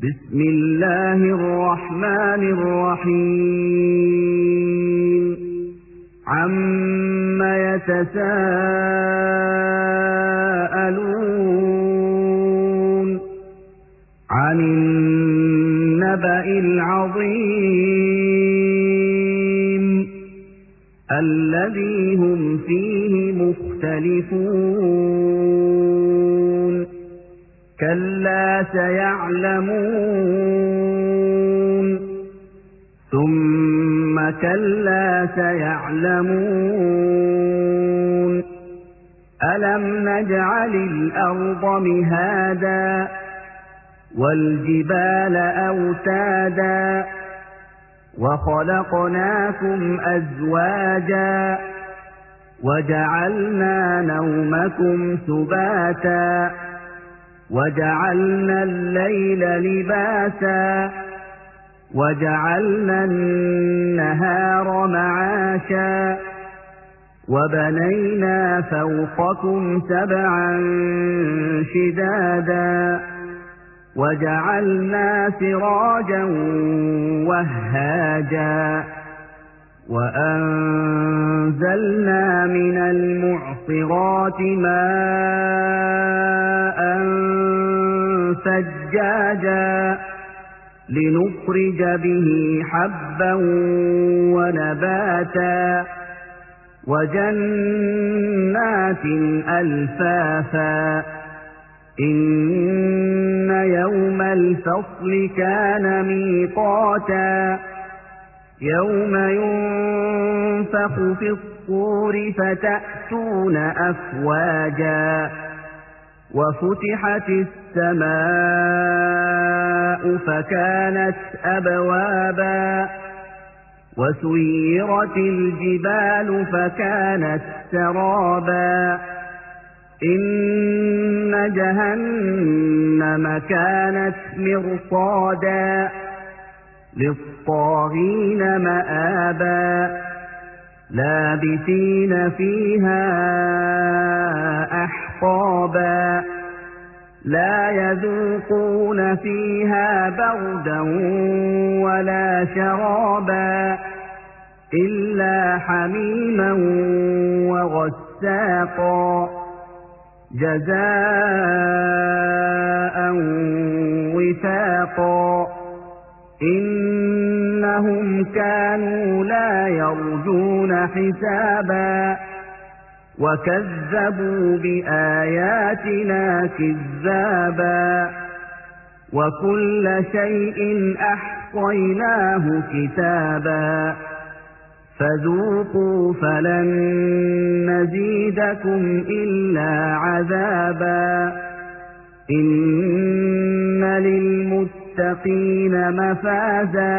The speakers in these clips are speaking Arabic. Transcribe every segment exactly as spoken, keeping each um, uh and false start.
بسم الله الرحمن الرحيم عَمَّ يتساءلون عن النبأ العظيم الذي هم فيه مختلفون كلا سيعلمون ثم كلا سيعلمون ألم نجعل الأرض مهادا والجبال أوتادا وخلقناكم أزواجا وجعلنا نومكم سباتا وجعلنا الليل لباسا وجعلنا النهار معاشا وبنينا فوقكم سبعا شدادا وجعلنا سراجا وهاجا وأنزلنا من المعصرات ماء ثجاجا لنخرج به حبا ونباتا وجنات ألفافا إن يوم الفصل كان ميقاتا يوم ينفخ في الصور فتأتون أفواجا وفتحت السماء فكانت أبوابا وسيرت الجبال فكانت سرابا إن جهنم كانت مرصادا للطاغين مآبا لابثين فيها أحقابا لا يذوقون فيها بردا ولا شرابا إلا حميما وغساقا جزاء وفاقا إنهم كانوا لا يرجون حسابا وكذبوا بآياتنا كذابا وكل شيء أحصيناه كتابا فذوقوا فلن نزيدكم إلا عذابا إن للمتقين مفازا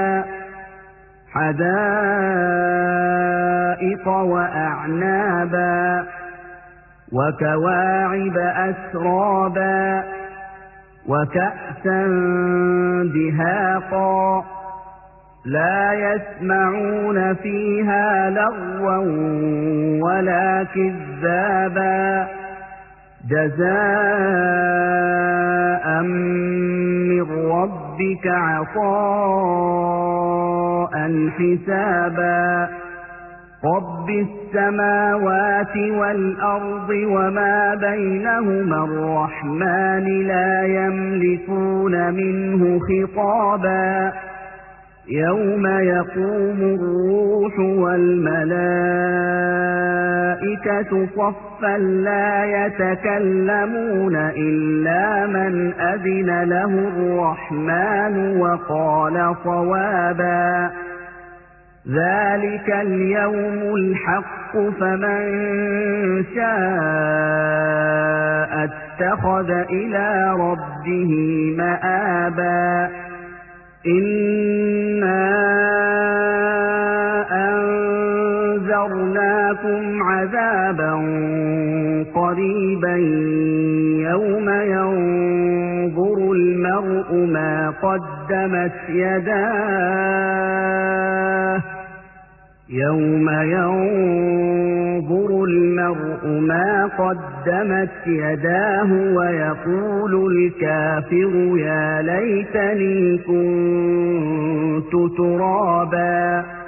حدائق وأعنابا وكواعب أترابا وكأسا دهاقا لا يسمعون فيها لغوا ولا كذابا جزاء من ربك عطاء حسابا رب السماوات والأرض وما بينهما الرحمن لا يملكون منه خطابا يوم يقوم الروح والملائكة صفا لا يتكلمون إلا من أذن له الرحمن وقال صوابا ذلك اليوم الحق فمن شاء اتخذ إلى ربه مآبا إنا أنذرناكم عذابا قريبا يوم ينظر المرء ما قدمت يداه يوم ينظر المرء ما قدمت يداه ويقول الكافر يا ليتني كنت ترابا.